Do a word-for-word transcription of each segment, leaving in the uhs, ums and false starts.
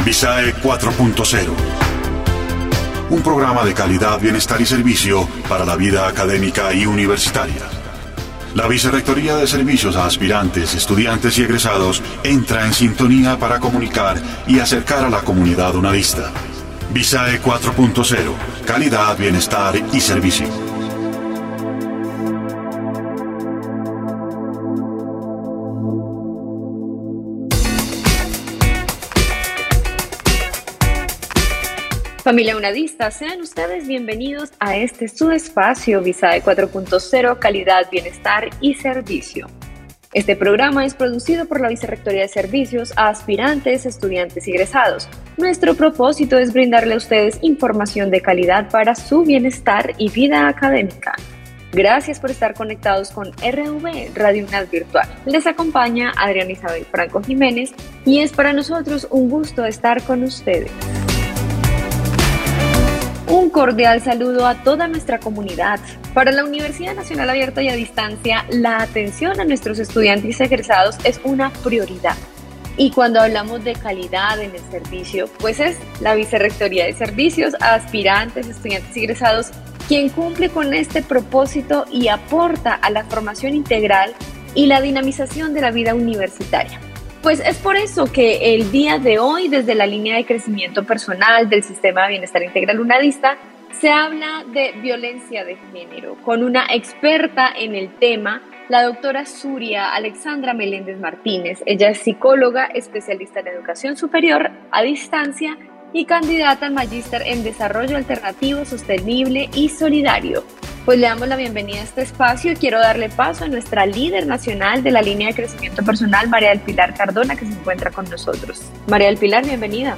Visae cuatro punto cero. Un programa de calidad, bienestar y servicio para la vida académica y universitaria. La Vicerrectoría de Servicios a Aspirantes, Estudiantes y Egresados entra en sintonía para comunicar y acercar a la comunidad unadista. Visae cuatro punto cero. Calidad, bienestar y servicio. Familia unadista, sean ustedes bienvenidos a este su espacio Visae cuatro punto cero, calidad, bienestar y servicio. Este programa es producido por la Vicerrectoría de Servicios a Aspirantes, Estudiantes y Egresados. Nuestro propósito es brindarle a ustedes información de calidad para su bienestar y vida académica. Gracias por estar conectados con R V, Radio UNAD Virtual. Les acompaña Adriana Isabel Franco Jiménez y es para nosotros un gusto estar con ustedes. Un cordial saludo a toda nuestra comunidad. Para la Universidad Nacional Abierta y a Distancia, la atención a nuestros estudiantes egresados es una prioridad. Y cuando hablamos de calidad en el servicio, pues es la Vicerrectoría de Servicios a Aspirantes, Estudiantes y Egresados quien cumple con este propósito y aporta a la formación integral y la dinamización de la vida universitaria. Pues es por eso que el día de hoy, desde la línea de crecimiento personal del Sistema de Bienestar Integral Unadista, se habla de violencia de género con una experta en el tema, la doctora Zuria Alexandra Meléndez Martínez. Ella es psicóloga, especialista en educación superior a distancia y candidata al magíster en desarrollo alternativo, sostenible y solidario. Pues le damos la bienvenida a este espacio y quiero darle paso a nuestra líder nacional de la línea de crecimiento personal, María del Pilar Cardona, que se encuentra con nosotros. María del Pilar, bienvenida.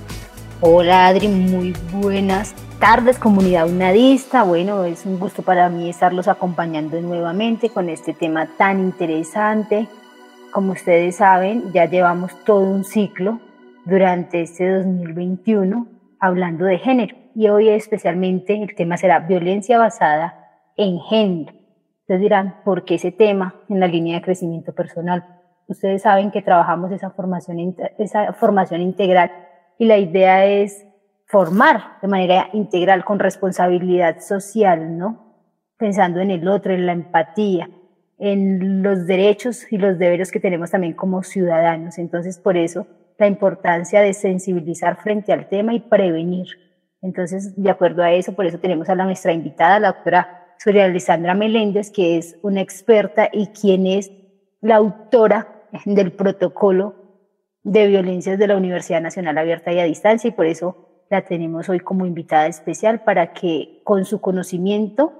Hola Adri, muy buenas tardes comunidad unadista. Bueno, es un gusto para mí estarlos acompañando nuevamente con este tema tan interesante. Como ustedes saben, ya llevamos todo un ciclo durante este dos mil veintiuno hablando de género. Y hoy especialmente el tema será violencia basada en género. Ustedes dirán, ¿por qué ese tema en la línea de crecimiento personal? Ustedes saben que trabajamos esa formación, esa formación integral y la idea es formar de manera integral con responsabilidad social, ¿no? Pensando en el otro, en la empatía, en los derechos y los deberes que tenemos también como ciudadanos. Entonces, por eso, la importancia de sensibilizar frente al tema y prevenir. Entonces, de acuerdo a eso, por eso tenemos a la nuestra invitada, la doctora Zuria Alexandra Meléndez, que es una experta y quien es la autora del protocolo de violencias de la Universidad Nacional Abierta y a Distancia, y por eso la tenemos hoy como invitada especial para que con su conocimiento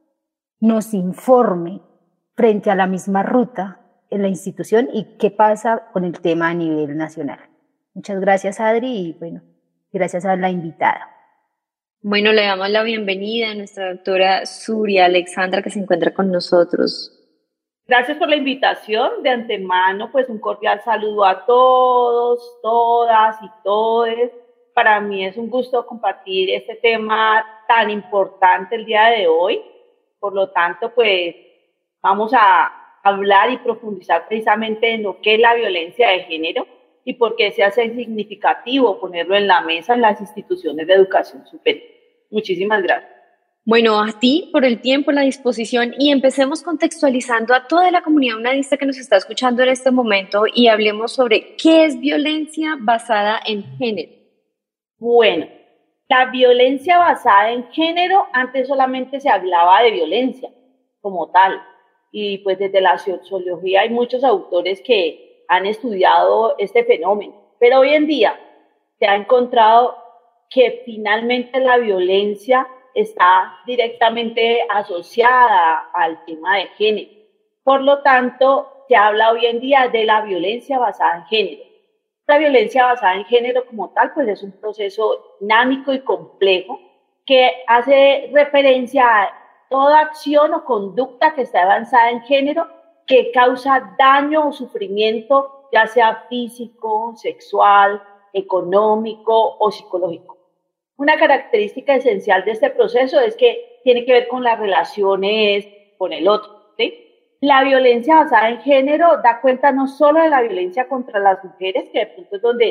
nos informe frente a la misma ruta en la institución y qué pasa con el tema a nivel nacional. Muchas gracias, Adri, y bueno, gracias a la invitada. Bueno, le damos la bienvenida a nuestra doctora Zuria Alexandra, que se encuentra con nosotros. Gracias por la invitación. De antemano, pues un cordial saludo a todos, todas y todes. Para mí es un gusto compartir este tema tan importante el día de hoy. Por lo tanto, pues vamos a hablar y profundizar precisamente en lo que es la violencia de género y por qué se hace significativo ponerlo en la mesa en las instituciones de educación superior. Muchísimas gracias. Bueno, a ti por el tiempo, la disposición, y empecemos contextualizando a toda la comunidad unadista que nos está escuchando en este momento y hablemos sobre qué es violencia basada en género. Bueno, la violencia basada en género, antes solamente se hablaba de violencia como tal, y pues desde la sociología hay muchos autores que han estudiado este fenómeno, pero hoy en día se ha encontrado que finalmente la violencia está directamente asociada al tema de género. Por lo tanto, se habla hoy en día de la violencia basada en género. La violencia basada en género como tal, pues es un proceso dinámico y complejo que hace referencia a toda acción o conducta que está avanzada en género que causa daño o sufrimiento, ya sea físico, sexual, económico o psicológico. Una característica esencial de este proceso es que tiene que ver con las relaciones con el otro, ¿sí? La violencia basada en género da cuenta no solo de la violencia contra las mujeres, que de pronto es donde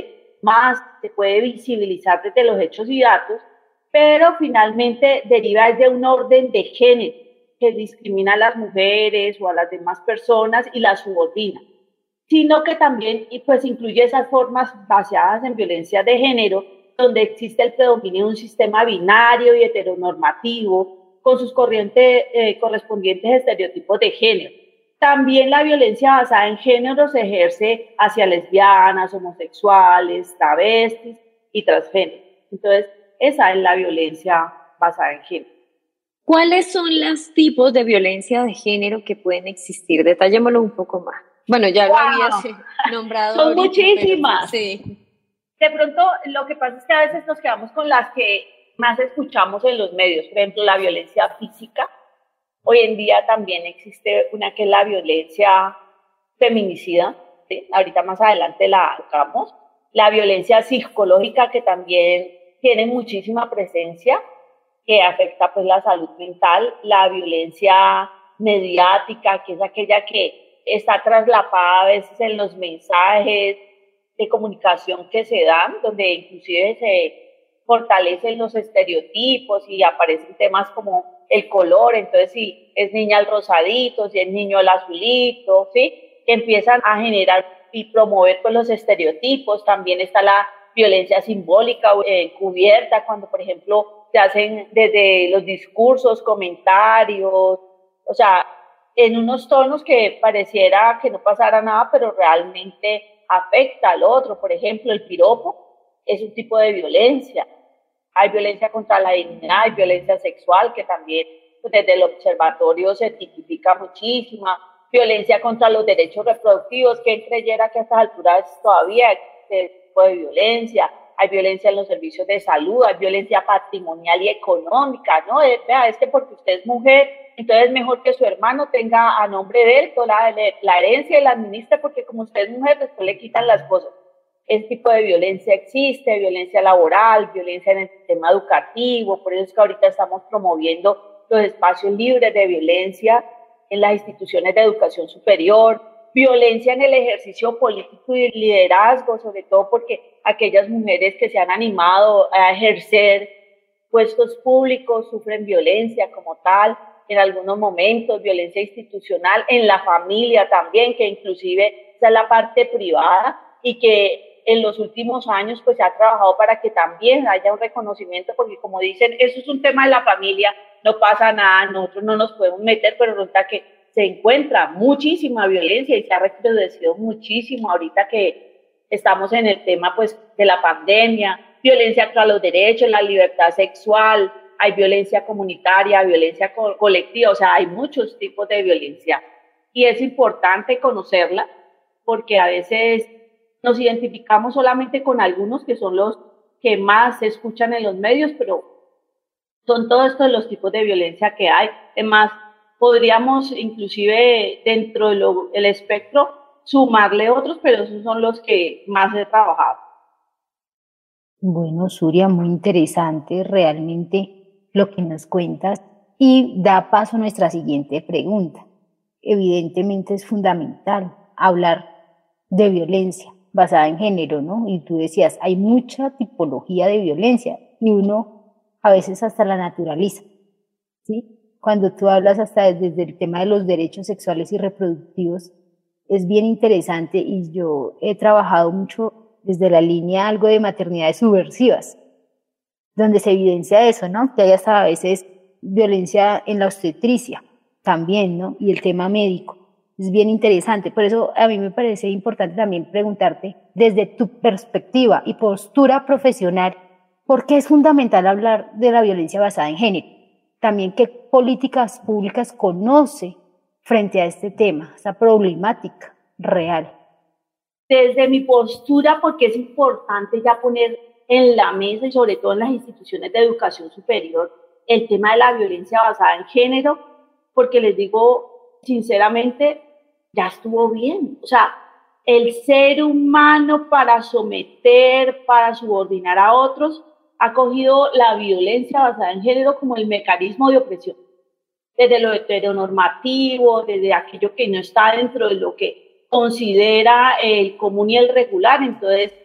más, se puede visibilizar desde los hechos y datos, pero finalmente deriva de un orden de género que discrimina a las mujeres o a las demás personas y las subordina, sino que también pues, incluye esas formas basadas en violencia de género, donde existe el predominio de un sistema binario y heteronormativo, con sus corrientes, eh, correspondientes estereotipos de género. También la violencia basada en género se ejerce hacia lesbianas, homosexuales, travestis y transgénero. Entonces, esa es la violencia basada en género. ¿Cuáles son los tipos de violencia de género que pueden existir? Detallémoslo un poco más. Bueno, ya wow. lo habías nombrado. Son ahorita, muchísimas. Pero, sí. De pronto, lo que pasa es que a veces nos quedamos con las que más escuchamos en los medios. Por ejemplo, la violencia física. Hoy en día también existe una que es la violencia feminicida. ¿Sí? Ahorita más adelante la tocamos. La violencia psicológica, que también tiene muchísima presencia, que afecta pues la salud mental. La violencia mediática, que es aquella que está traslapada a veces en los mensajes de comunicación que se dan, donde inclusive se fortalecen los estereotipos y aparecen temas como el color. Entonces, si es niña el rosadito, si es niño el azulito, ¿sí? Que empiezan a generar y promover pues, los estereotipos. También está la violencia simbólica eh, cubierta, cuando, por ejemplo, se hacen desde los discursos, comentarios, o sea, en unos tonos que pareciera que no pasara nada, pero realmente afecta al otro. Por ejemplo, el piropo es un tipo de violencia. Hay violencia contra la dignidad, hay violencia sexual, que también pues, desde el observatorio se tipifica muchísima. Violencia contra los derechos reproductivos, que creyera que a estas alturas todavía existe este tipo de violencia. Hay violencia en los servicios de salud, hay violencia patrimonial y económica, ¿no? Es, vea, es que porque usted es mujer, entonces es mejor que su hermano tenga a nombre de él toda la, la herencia y la administra, porque como usted es mujer, después le quitan las cosas. Este tipo de violencia existe, violencia laboral, violencia en el sistema educativo. Por eso es que ahorita estamos promoviendo los espacios libres de violencia en las instituciones de educación superior, violencia en el ejercicio político y liderazgo, sobre todo porque aquellas mujeres que se han animado a ejercer puestos públicos sufren violencia como tal, en algunos momentos violencia institucional, en la familia también, que inclusive esa es la parte privada y que en los últimos años pues se ha trabajado para que también haya un reconocimiento, porque como dicen, eso es un tema de la familia, no pasa nada, nosotros no nos podemos meter, pero resulta que se encuentra muchísima violencia y se ha recrudecido muchísimo ahorita que estamos en el tema pues de la pandemia, violencia contra los derechos, la libertad sexual, hay violencia comunitaria, violencia co- colectiva, o sea, hay muchos tipos de violencia y es importante conocerla porque a veces nos identificamos solamente con algunos que son los que más se escuchan en los medios, pero son todos estos los tipos de violencia que hay. Es más, podríamos inclusive dentro del espectro sumarle otros, pero esos son los que más he trabajado. Bueno, Suria, muy interesante realmente lo que nos cuentas y da paso a nuestra siguiente pregunta. Evidentemente es fundamental hablar de violencia basada en género, ¿no? Y tú decías, hay mucha tipología de violencia y uno a veces hasta la naturaliza, ¿sí? Cuando tú hablas hasta desde el tema de los derechos sexuales y reproductivos, es bien interesante y yo he trabajado mucho desde la línea algo de maternidades subversivas, donde se evidencia eso, ¿no? Que hay hasta a veces violencia en la obstetricia también, ¿no? Y el tema médico. Es bien interesante. Por eso a mí me parece importante también preguntarte desde tu perspectiva y postura profesional, ¿por qué es fundamental hablar de la violencia basada en género? También qué políticas públicas conoce frente a este tema, esa problemática real. Desde mi postura, porque es importante ya poner en la mesa y sobre todo en las instituciones de educación superior el tema de la violencia basada en género, porque les digo sinceramente, ya estuvo bien. O sea, el ser humano para someter, para subordinar a otros, ha cogido la violencia basada en género como el mecanismo de opresión. Desde lo heteronormativo, desde aquello que no está dentro de lo que considera el común y el regular. Entonces,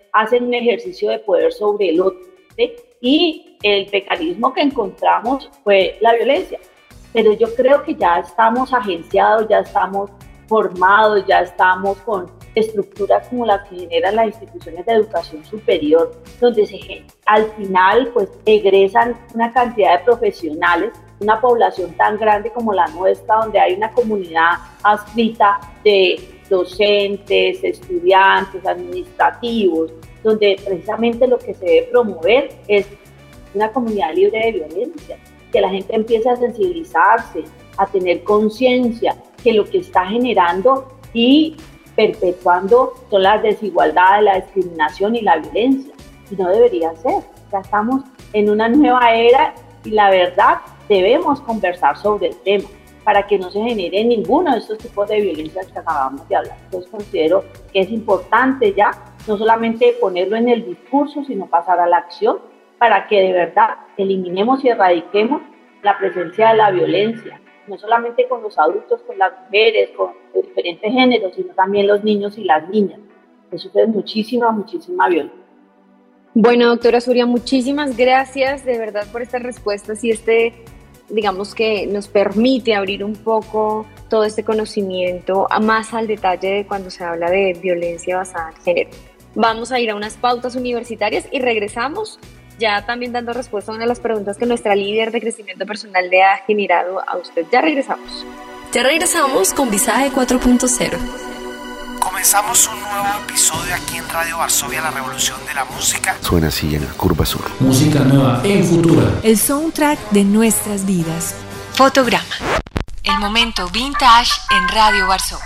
hacen un ejercicio de poder sobre el otro, ¿sí? Y el mecanismo que encontramos fue la violencia. Pero yo creo que ya estamos agenciados, ya estamos formados, ya estamos con estructuras como las que generan las instituciones de educación superior, donde se, al final pues egresan una cantidad de profesionales, una población tan grande como la nuestra, donde hay una comunidad adscrita de docentes, estudiantes, administrativos, donde precisamente lo que se debe promover es una comunidad libre de violencia, que la gente empiece a sensibilizarse, a tener conciencia que lo que está generando y perpetuando son las desigualdades, la discriminación y la violencia, y no debería ser. Ya estamos en una nueva era y la verdad debemos conversar sobre el tema para que no se genere ninguno de estos tipos de violencia que acabamos de hablar. Entonces considero que es importante ya no solamente ponerlo en el discurso, sino pasar a la acción para que de verdad eliminemos y erradiquemos la presencia de la violencia, no solamente con los adultos, con las mujeres, con los diferentes géneros, sino también los niños y las niñas, que sufren muchísima, muchísima violencia. Bueno, doctora Suria, muchísimas gracias de verdad por estas respuestas y este, digamos que nos permite abrir un poco todo este conocimiento a más al detalle de cuando se habla de violencia basada en género. Vamos a ir a unas pautas universitarias y regresamos ya también dando respuesta a una de las preguntas que nuestra líder de crecimiento personal le ha generado a usted. Ya regresamos. Ya regresamos con Visaje cuatro punto cero. Comenzamos un nuevo episodio aquí en Radio Varsovia, la revolución de la música. Suena así en la curva sur. Música nueva en Futura. El soundtrack de nuestras vidas. Fotograma. El momento vintage en Radio Varsovia.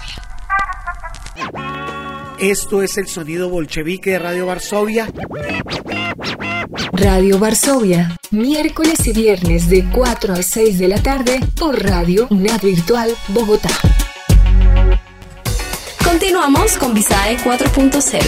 Esto es el sonido bolchevique de Radio Varsovia. Radio Varsovia, miércoles y viernes de cuatro a seis de la tarde por Radio UNED Virtual Bogotá. Continuamos con Visaje cuatro punto cero.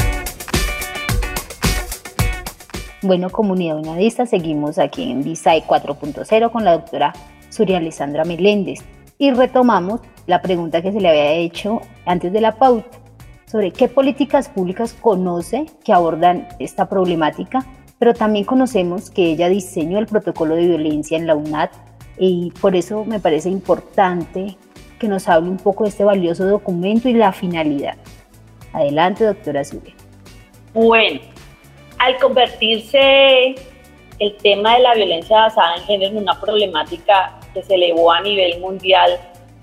Bueno, comunidad unadista, seguimos aquí en Visaje cuatro punto cero con la doctora Suria Alessandra Meléndez y retomamos la pregunta que se le había hecho antes de la pauta sobre qué políticas públicas conoce que abordan esta problemática, pero también conocemos que ella diseñó el protocolo de violencia en la UNAD y por eso me parece importante que nos hable un poco de este valioso documento y la finalidad. Adelante, doctora Suria. Bueno, al convertirse el tema de la violencia basada en género en una problemática que se elevó a nivel mundial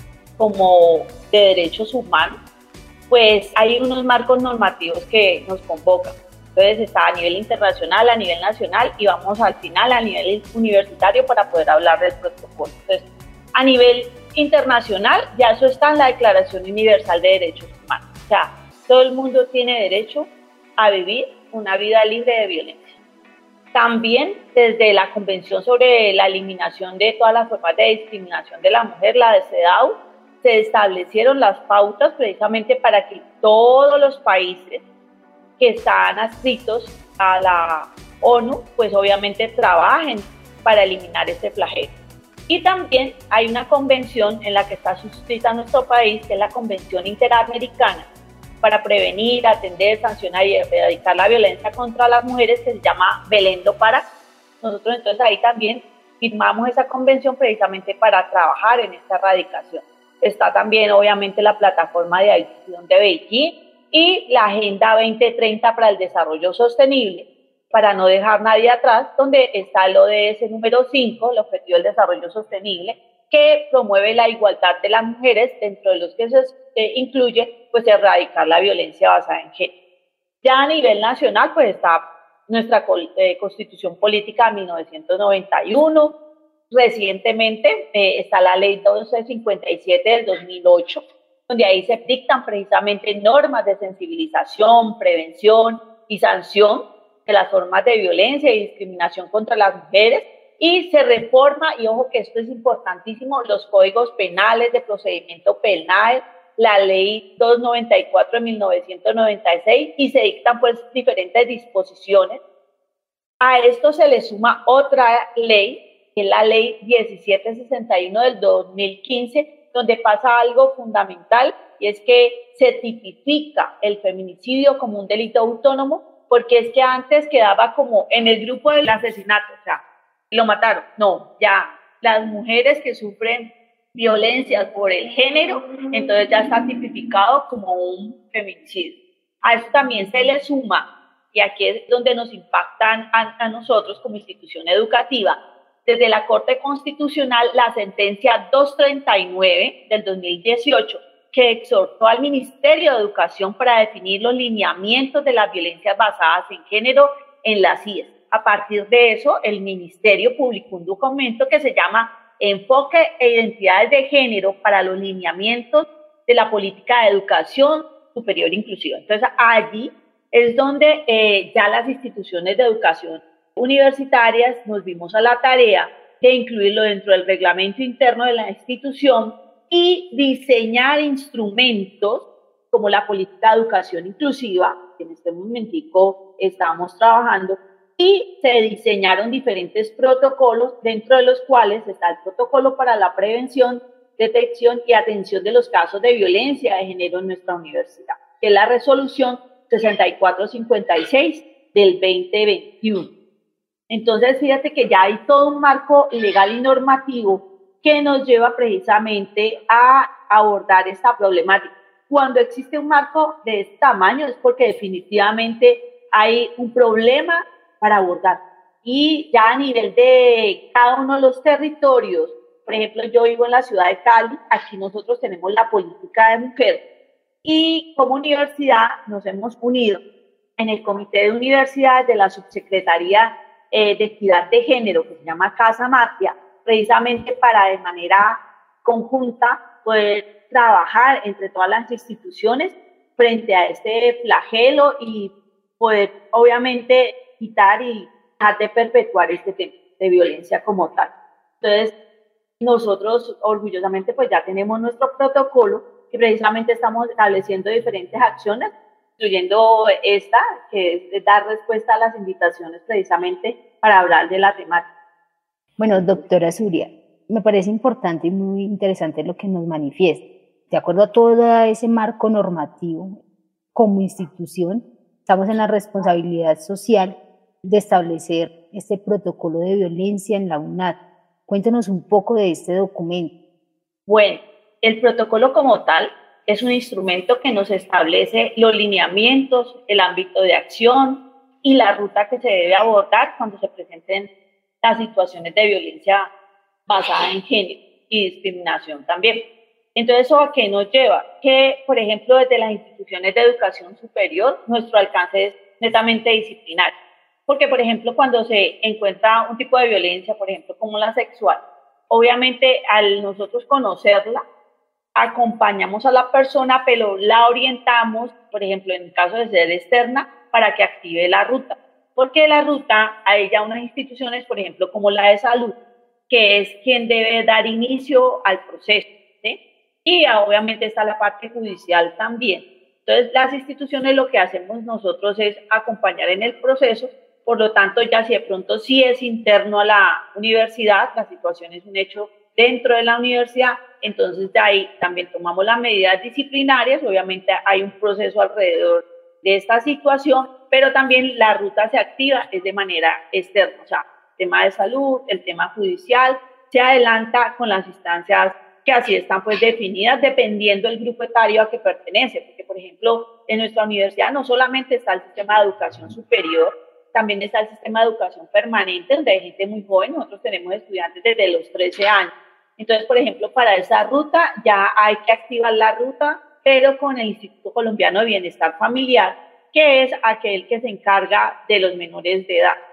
como de derechos humanos, pues hay unos marcos normativos que nos convocan. Entonces está a nivel internacional, a nivel nacional y vamos al final a nivel universitario para poder hablar del protocolo. Entonces, a nivel internacional ya eso está en la Declaración Universal de Derechos Humanos. O sea, todo el mundo tiene derecho a vivir una vida libre de violencia. También desde la Convención sobre la Eliminación de todas las formas de discriminación de la mujer, la de CEDAW, se establecieron las pautas precisamente para que todos los países que están adscritos a la ONU, pues obviamente trabajen para eliminar este flagelo. Y también hay una convención en la que está suscrita nuestro país, que es la Convención Interamericana para prevenir, atender, sancionar y erradicar la violencia contra las mujeres, que se llama Belém do Pará. Nosotros entonces ahí también firmamos esa convención precisamente para trabajar en esta erradicación. Está también obviamente la plataforma de acción de Beijing y la Agenda veinte treinta para el Desarrollo Sostenible, para no dejar nadie atrás, donde está el O D S número cinco, el Objetivo del Desarrollo Sostenible, que promueve la igualdad de las mujeres, dentro de los que se eh, incluye pues erradicar la violencia basada en género. Ya a nivel nacional pues está nuestra eh, Constitución Política de mil novecientos noventa y uno, recientemente eh, está la Ley doce cincuenta y siete del dos mil ocho, donde ahí se dictan precisamente normas de sensibilización, prevención y sanción de las formas de violencia y discriminación contra las mujeres, y se reforma, y ojo que esto es importantísimo, los códigos penales de procedimiento penal, la ley doscientos noventa y cuatro de mil novecientos noventa y seis, y se dictan pues diferentes disposiciones. A esto se le suma otra ley, que es la ley diecisiete sesenta y uno del dos mil quince, donde pasa algo fundamental, y es que se tipifica el feminicidio como un delito autónomo porque es que antes quedaba como en el grupo del asesinato, o sea, lo mataron. No, ya las mujeres que sufren violencia por el género, entonces ya está tipificado como un feminicidio. A eso también se le suma, y aquí es donde nos impactan a, a nosotros como institución educativa, desde la Corte Constitucional la sentencia doscientos treinta y nueve del dos mil dieciocho, que exhortó al Ministerio de Educación para definir los lineamientos de las violencias basadas en género en las I E S. A partir de eso, el Ministerio publicó un documento que se llama Enfoque e Identidades de Género para los lineamientos de la política de educación superior inclusiva. Entonces, allí es donde eh, ya las instituciones de educación universitarias nos vimos a la tarea de incluirlo dentro del reglamento interno de la institución y diseñar instrumentos como la política de educación inclusiva, que en este momentico estamos trabajando, y se diseñaron diferentes protocolos, dentro de los cuales está el protocolo para la prevención, detección y atención de los casos de violencia de género en nuestra universidad, que es la resolución sesenta y cuatro cincuenta y seis del veinte veintiuno. Entonces, fíjate que ya hay todo un marco legal y normativo que nos lleva precisamente a abordar esta problemática. Cuando existe un marco de este tamaño es porque definitivamente hay un problema para abordar. Y ya a nivel de cada uno de los territorios, por ejemplo, yo vivo en la ciudad de Cali, aquí nosotros tenemos la política de mujer y como universidad nos hemos unido en el Comité de Universidades de la Subsecretaría eh, de Equidad de Género, que se llama Casa Matia, precisamente para de manera conjunta poder trabajar entre todas las instituciones frente a este flagelo y poder obviamente quitar y dejar de perpetuar este tema de violencia como tal. Entonces, nosotros orgullosamente pues ya tenemos nuestro protocolo y precisamente estamos estableciendo diferentes acciones, incluyendo esta, que es dar respuesta a las invitaciones precisamente para hablar de la temática. Bueno, doctora Zuria, me parece importante y muy interesante lo que nos manifiesta. De acuerdo a todo ese marco normativo, como institución, estamos en la responsabilidad social de establecer este protocolo de violencia en la UNAD. Cuéntenos un poco de este documento. Bueno, el protocolo como tal es un instrumento que nos establece los lineamientos, el ámbito de acción y la ruta que se debe abordar cuando se presenten las situaciones de violencia basada en género y discriminación también. Entonces, ¿eso a qué nos lleva? Que, por ejemplo, desde las instituciones de educación superior, nuestro alcance es netamente disciplinario. Porque, por ejemplo, cuando se encuentra un tipo de violencia, por ejemplo, como la sexual, obviamente al nosotros conocerla, acompañamos a la persona, pero la orientamos, por ejemplo, en el caso de ser externa, para que active la ruta. Porque la ruta, hay ya unas instituciones, por ejemplo, como la de salud, que es quien debe dar inicio al proceso, ¿sí? Y obviamente está la parte judicial también. Entonces, las instituciones lo que hacemos nosotros es acompañar en el proceso. Por lo tanto, ya si de pronto sí es interno a la universidad, la situación es un hecho dentro de la universidad, entonces de ahí también tomamos las medidas disciplinarias, obviamente hay un proceso alrededor de esta situación, pero también la ruta se activa es de manera externa, o sea, el tema de salud, el tema judicial, se adelanta con las instancias que así están pues definidas dependiendo del grupo etario a que pertenece, porque por ejemplo en nuestra universidad no solamente está el sistema de educación superior, también está el sistema de educación permanente, donde hay gente muy joven, nosotros tenemos estudiantes desde los trece años. Entonces, por ejemplo, para esa ruta ya hay que activar la ruta, pero con el Instituto Colombiano de Bienestar Familiar, que es aquel que se encarga de los menores de edad.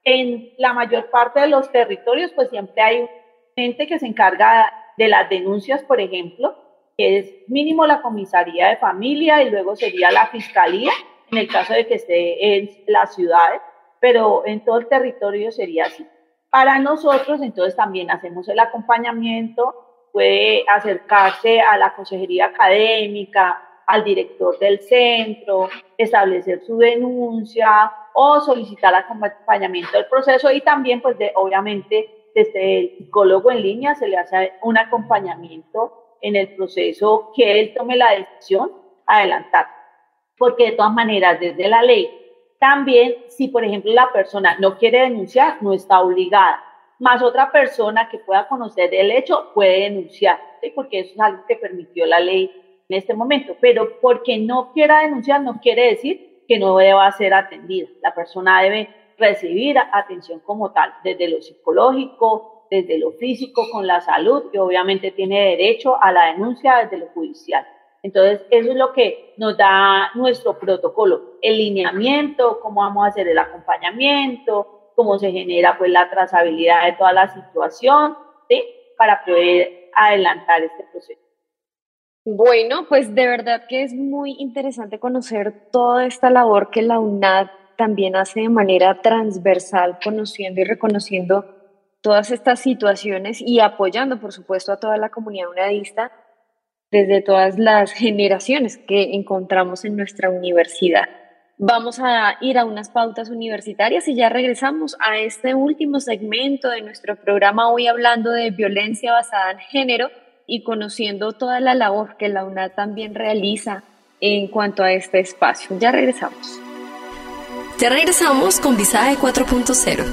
En la mayor parte de los territorios, pues siempre hay gente que se encarga de las denuncias, por ejemplo, que es mínimo la comisaría de familia y luego sería la fiscalía, en el caso de que esté en las ciudades, pero en todo el territorio sería así. Para nosotros, entonces, también hacemos el acompañamiento, puede acercarse a la consejería académica, al director del centro, establecer su denuncia o solicitar acompañamiento del proceso y también, pues, de, obviamente, desde el psicólogo en línea se le hace un acompañamiento en el proceso que él tome la decisión adelantar. Porque de todas maneras, desde la ley, También, si por ejemplo la persona no quiere denunciar, no está obligada. Más otra persona que pueda conocer el hecho puede denunciar, ¿sí? Porque eso es algo que permitió la ley en este momento. Pero porque no quiera denunciar no quiere decir que no deba ser atendida. La persona debe recibir atención como tal, desde lo psicológico, desde lo físico, con la salud, y obviamente tiene derecho a la denuncia desde lo judicial. Entonces, eso es lo que nos da nuestro protocolo, el lineamiento, cómo vamos a hacer el acompañamiento, cómo se genera pues la trazabilidad de toda la situación, ¿sí? Para poder adelantar este proceso. Bueno, pues de verdad que es muy interesante conocer toda esta labor que la UNAD también hace de manera transversal, conociendo y reconociendo todas estas situaciones y apoyando, por supuesto, a toda la comunidad unadista desde todas las generaciones que encontramos en nuestra universidad. Vamos a ir a unas pautas universitarias y ya regresamos a este último segmento de nuestro programa, hoy hablando de violencia basada en género y conociendo toda la labor que la UNAD también realiza en cuanto a este espacio. Ya regresamos. Ya regresamos con Visae cuatro punto cero.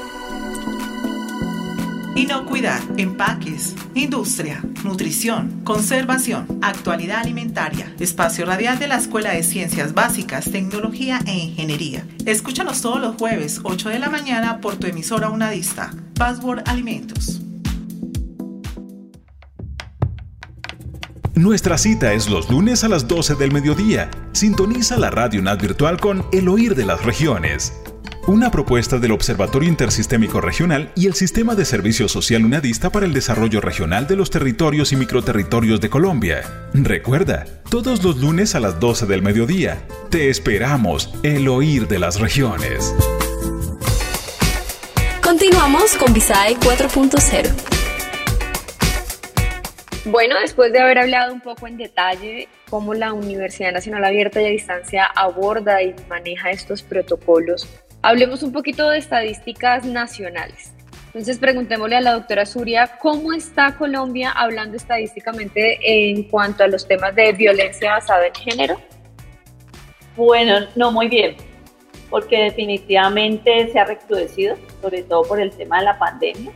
Inocuidad, empaques, industria, nutrición, conservación, actualidad alimentaria, espacio radial de la Escuela de Ciencias Básicas, Tecnología e Ingeniería. Escúchanos todos los jueves, ocho de la mañana, por tu emisora unadista, Password Alimentos. Nuestra cita es los lunes a las doce del mediodía. Sintoniza la Radio UNAD Virtual con El Oír de las Regiones. Una propuesta del Observatorio Intersistémico Regional y el Sistema de Servicio Social Unadista para el Desarrollo Regional de los Territorios y Microterritorios de Colombia. Recuerda, todos los lunes a las doce del mediodía. Te esperamos, El Oír de las Regiones. Continuamos con Visae cuatro punto cero. Bueno, después de haber hablado un poco en detalle cómo la Universidad Nacional Abierta y a Distancia aborda y maneja estos protocolos, hablemos un poquito de estadísticas nacionales. Entonces, preguntémosle a la doctora Zuria, ¿cómo está Colombia hablando estadísticamente en cuanto a los temas de violencia basada en género? Bueno, no muy bien, porque definitivamente se ha recrudecido, sobre todo por el tema de la pandemia.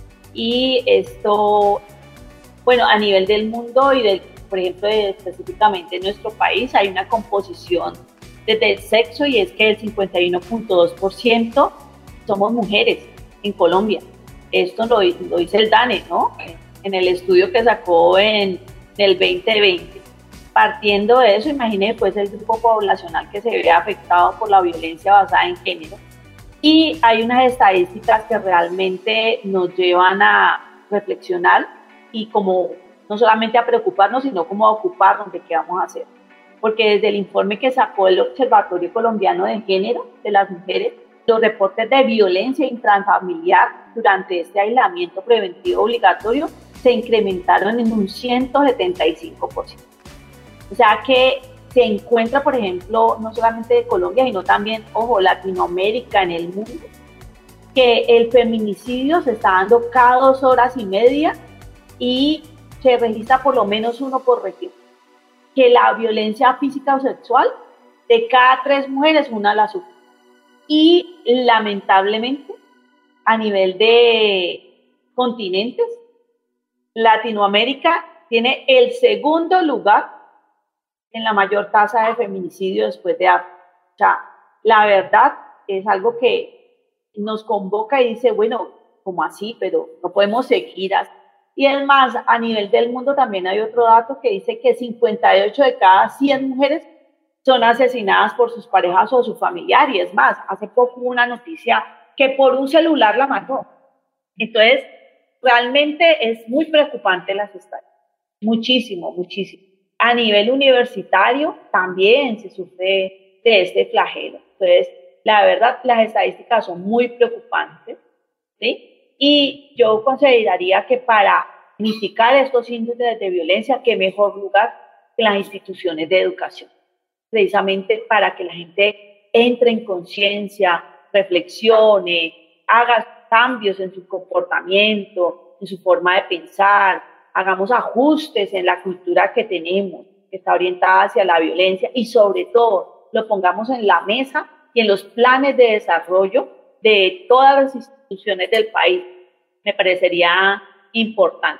Y esto, bueno, a nivel del mundo y, del, por ejemplo, de, específicamente en nuestro país, hay una composición desde el sexo, y es que el cincuenta y uno punto dos por ciento somos mujeres en Colombia. Esto lo, lo dice el DANE, ¿no? En el estudio que sacó en, en el veinte veinte. Partiendo de eso, imagínense pues el grupo poblacional que se ve afectado por la violencia basada en género. Y hay unas estadísticas que realmente nos llevan a reflexionar y como no solamente a preocuparnos, sino como a ocuparnos de qué vamos a hacer. Porque desde el informe que sacó el Observatorio Colombiano de Género de las Mujeres, los reportes de violencia intrafamiliar durante este aislamiento preventivo obligatorio se incrementaron en un ciento setenta y cinco por ciento. O sea que se encuentra, por ejemplo, no solamente de Colombia, sino también, ojo, Latinoamérica, en el mundo, que el feminicidio se está dando cada dos horas y media y se registra por lo menos uno por región. Que la violencia física o sexual, de cada tres mujeres, una la sufre. Y lamentablemente, a nivel de continentes, Latinoamérica tiene el segundo lugar en la mayor tasa de feminicidio después de África. O sea, la verdad es algo que nos convoca y dice, bueno, ¿cómo así? Pero no podemos seguir así. Y es más, a nivel del mundo también hay otro dato que dice que cincuenta y ocho de cada cien mujeres son asesinadas por sus parejas o su familiar. Y es más, hace poco hubo una noticia que por un celular la mató. Entonces, realmente es muy preocupante las estadísticas. Muchísimo, muchísimo. A nivel universitario también se sufre de este flagelo. Entonces, la verdad, las estadísticas son muy preocupantes, ¿sí? Y yo consideraría que para mitigar estos índices de violencia, qué mejor lugar que las instituciones de educación, precisamente para que la gente entre en conciencia, reflexione, haga cambios en su comportamiento, en su forma de pensar, hagamos ajustes en la cultura que tenemos, que está orientada hacia la violencia, y sobre todo lo pongamos en la mesa y en los planes de desarrollo de todas las instituciones del país. Me parecería importante.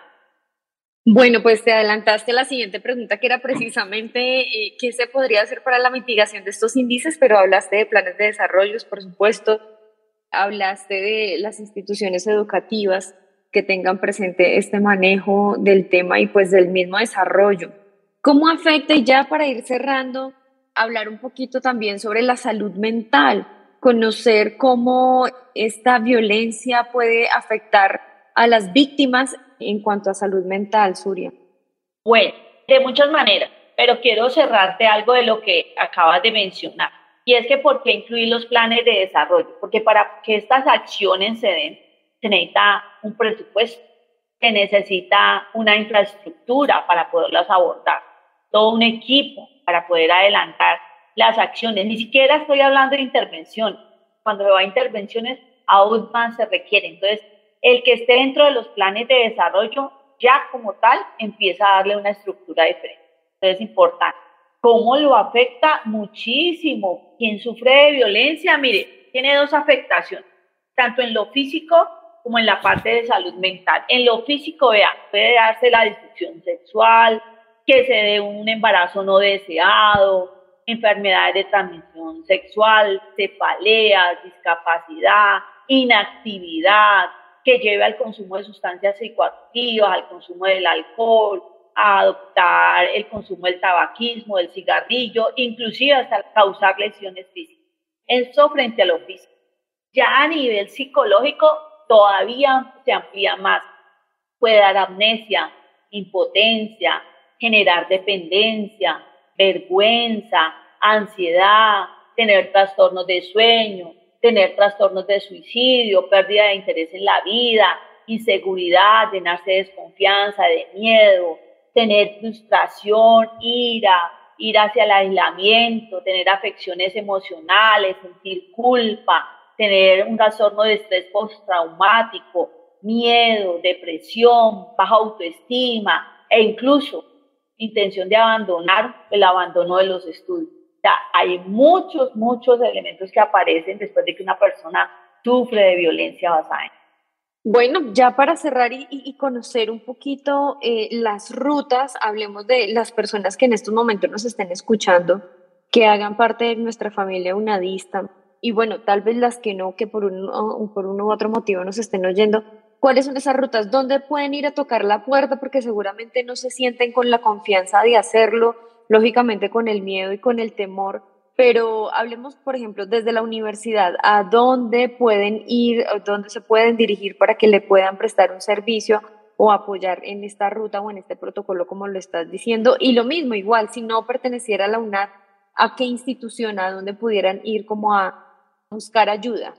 Bueno, pues te adelantaste a la siguiente pregunta, que era precisamente eh, qué se podría hacer para la mitigación de estos índices, pero hablaste de planes de desarrollo, por supuesto, hablaste de las instituciones educativas que tengan presente este manejo del tema y pues del mismo desarrollo. ¿Cómo afecta, y ya para ir cerrando, hablar un poquito también sobre la salud mental, conocer cómo esta violencia puede afectar a las víctimas en cuanto a salud mental, Surya? Bueno, de muchas maneras, pero quiero cerrarte algo de lo que acabas de mencionar. Y es que ¿por qué incluir los planes de desarrollo? Porque para que estas acciones se den, se necesita un presupuesto, se necesita una infraestructura para poderlas abordar, todo un equipo para poder adelantar las acciones. Ni siquiera estoy hablando de intervención. Cuando se va a intervenciones, aún más se requiere. Entonces, el que esté dentro de los planes de desarrollo, ya como tal, empieza a darle una estructura diferente. Entonces, es importante. ¿Cómo lo afecta? Muchísimo. Quien sufre de violencia, mire, tiene dos afectaciones, tanto en lo físico como en la parte de salud mental. En lo físico, vea, puede darse la disfunción sexual, que se dé un embarazo no deseado, enfermedades de transmisión sexual, cefaleas, discapacidad, inactividad, que lleve al consumo de sustancias psicoactivas, al consumo del alcohol, a adoptar el consumo del tabaquismo, del cigarrillo, inclusive hasta causar lesiones físicas. Eso frente a lo físico. Ya a nivel psicológico todavía se amplía más. Puede dar amnesia, impotencia, generar dependencia, vergüenza, ansiedad, tener trastornos de sueño, tener trastornos de suicidio, pérdida de interés en la vida, inseguridad, llenarse de desconfianza, de miedo, tener frustración, ira, ir hacia el aislamiento, tener afecciones emocionales, sentir culpa, tener un trastorno de estrés postraumático, miedo, depresión, baja autoestima e incluso intención de abandonar el abandono de los estudios. O sea, hay muchos, muchos elementos que aparecen después de que una persona sufre de violencia basada en. Bueno, ya para cerrar y, y conocer un poquito eh, las rutas, hablemos de las personas que en estos momentos nos estén escuchando, que hagan parte de nuestra familia unadista, y bueno, tal vez las que no, que por, un, por uno u otro motivo nos estén oyendo. ¿Cuáles son esas rutas? ¿Dónde pueden ir a tocar la puerta? Porque seguramente no se sienten con la confianza de hacerlo, lógicamente con el miedo y con el temor, pero hablemos, por ejemplo, desde la universidad, ¿a dónde pueden ir, a dónde se pueden dirigir para que le puedan prestar un servicio o apoyar en esta ruta o en este protocolo, como lo estás diciendo? Y lo mismo, igual, si no perteneciera a la UNAD, ¿a qué institución, a dónde pudieran ir como a buscar ayuda?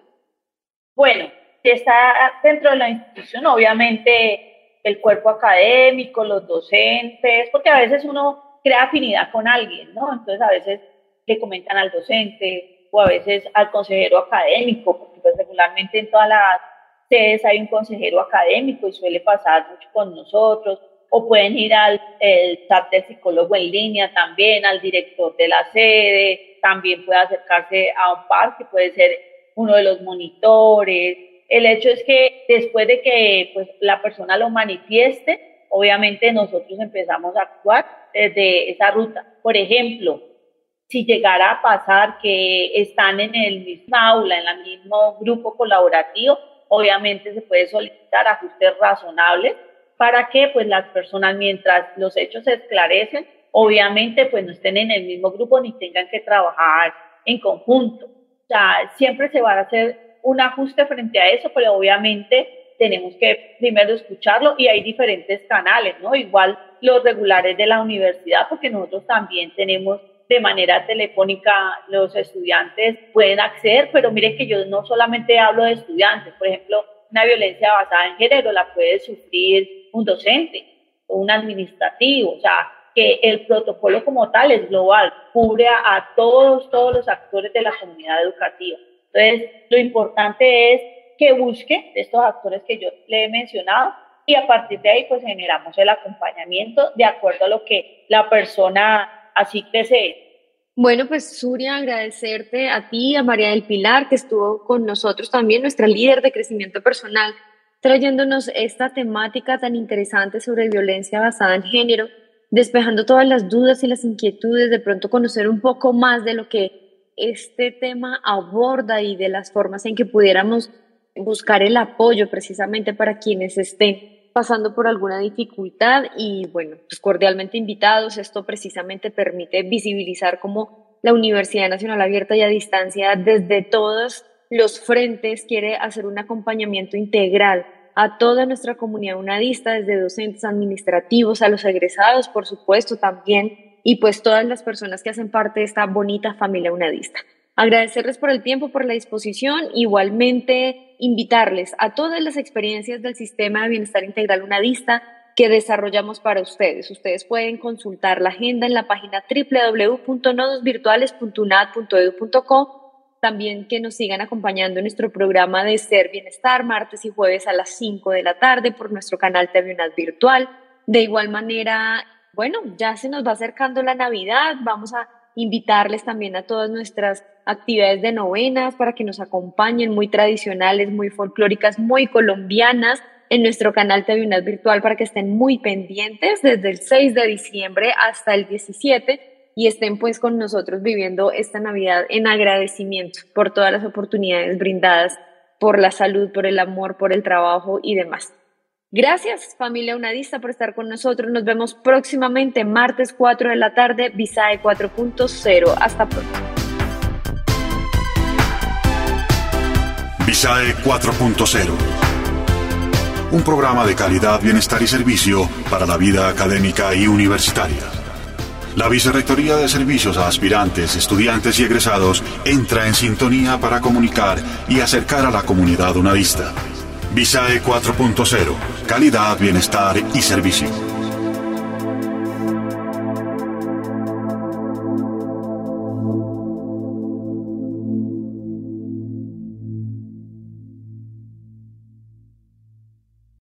Bueno, si está dentro de la institución, obviamente el cuerpo académico, los docentes, porque a veces uno crea afinidad con alguien, ¿no? Entonces a veces le comentan al docente o a veces al consejero académico, porque pues regularmente en todas las sedes hay un consejero académico y suele pasar mucho con nosotros, o pueden ir al el chat del psicólogo en línea también, al director de la sede, también puede acercarse a un par que puede ser uno de los monitores. El hecho es que después de que pues, la persona lo manifieste, obviamente nosotros empezamos a actuar desde esa ruta. Por ejemplo, si llegara a pasar que están en el mismo aula, en el mismo grupo colaborativo, obviamente se puede solicitar ajustes razonables para que pues, las personas, mientras los hechos se esclarecen, obviamente pues, no estén en el mismo grupo ni tengan que trabajar en conjunto. O sea, siempre se va a hacer un ajuste frente a eso, pero obviamente tenemos que primero escucharlo y hay diferentes canales, ¿no? Igual los regulares de la universidad, porque nosotros también tenemos de manera telefónica, los estudiantes pueden acceder, pero miren que yo no solamente hablo de estudiantes, por ejemplo, una violencia basada en género la puede sufrir un docente o un administrativo, o sea, que el protocolo como tal es global, cubre a, a todos, todos los actores de la comunidad educativa. Entonces, lo importante es que busque estos actores que yo le he mencionado y a partir de ahí pues generamos el acompañamiento de acuerdo a lo que la persona así desee. Bueno, pues Surya, agradecerte a ti, a María del Pilar, que estuvo con nosotros también, nuestra líder de crecimiento personal, trayéndonos esta temática tan interesante sobre violencia basada en género, despejando todas las dudas y las inquietudes, de pronto conocer un poco más de lo que este tema aborda y de las formas en que pudiéramos buscar el apoyo precisamente para quienes estén pasando por alguna dificultad. Y bueno, pues cordialmente invitados. Esto precisamente permite visibilizar cómo la Universidad Nacional Abierta y a Distancia desde todos los frentes quiere hacer un acompañamiento integral a toda nuestra comunidad unadista, desde docentes, administrativos, a los egresados, por supuesto, también, y pues todas las personas que hacen parte de esta bonita familia unadista. Agradecerles por el tiempo, por la disposición, igualmente invitarles a todas las experiencias del Sistema de Bienestar Integral Unadista que desarrollamos para ustedes. Ustedes pueden consultar la agenda en la página doble u doble u doble u punto nodos virtuales punto u n a d punto e d u punto co. También que nos sigan acompañando en nuestro programa de Ser Bienestar, martes y jueves a las cinco de la tarde por nuestro canal T V U N A D Virtual. De igual manera, bueno, ya se nos va acercando la Navidad, vamos a invitarles también a todas nuestras actividades de novenas para que nos acompañen, muy tradicionales, muy folclóricas, muy colombianas, en nuestro canal T V U N A D Virtual, para que estén muy pendientes desde el seis de diciembre hasta el diecisiete y estén pues con nosotros viviendo esta Navidad en agradecimiento por todas las oportunidades brindadas, por la salud, por el amor, por el trabajo y demás. Gracias, familia unadista, por estar con nosotros. Nos vemos próximamente, martes cuatro de la tarde, Visae cuatro punto cero. Hasta pronto. Visae cuatro punto cero. Un programa de calidad, bienestar y servicio para la vida académica y universitaria. La Vicerrectoría de Servicios a Aspirantes, Estudiantes y Egresados entra en sintonía para comunicar y acercar a la comunidad unadista. Visae cuatro punto cero. Calidad, bienestar y servicio.